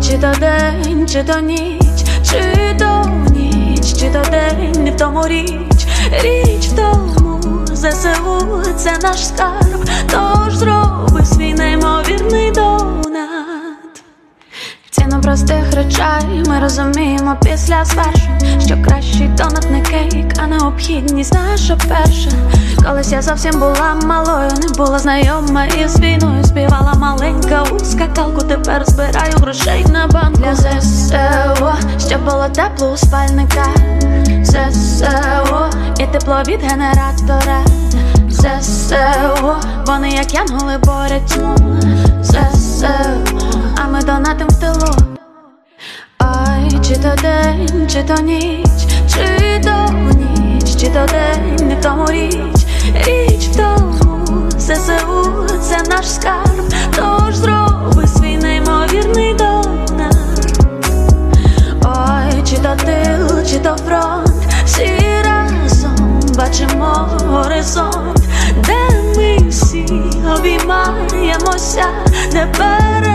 чи то день, чи то ніч, чи то ніч, чи то день, не в тому річ, річ в тому, ЗСУ – це наш скарб, тож зроби свій неймовірний донат. Ціну простих речей ми розуміємо після звершень, що кращий донат не кейк, а необхідність наша перша. Колись я зовсім була малою, не була знайома із війною, співала маленька у скакалку, тепер збираю грошей на банку. Для ЗСУ, щоб було тепло у спальниках, ЗСУ і тепло від генератора, ЗСУ, вони як янголи борють тьму, ЗСУ, а ми донатим в тилу. Ой, чи то день, чи то ніч, чи то ніч, чи то день, не в тому річ, річ в тому, ЗСУ – це наш скарб, тож зроби свій неймовірний донат. Ой, чи то тил, чи то фронт, всі разом бачимо горизонт, де ми всі обіймаємося, де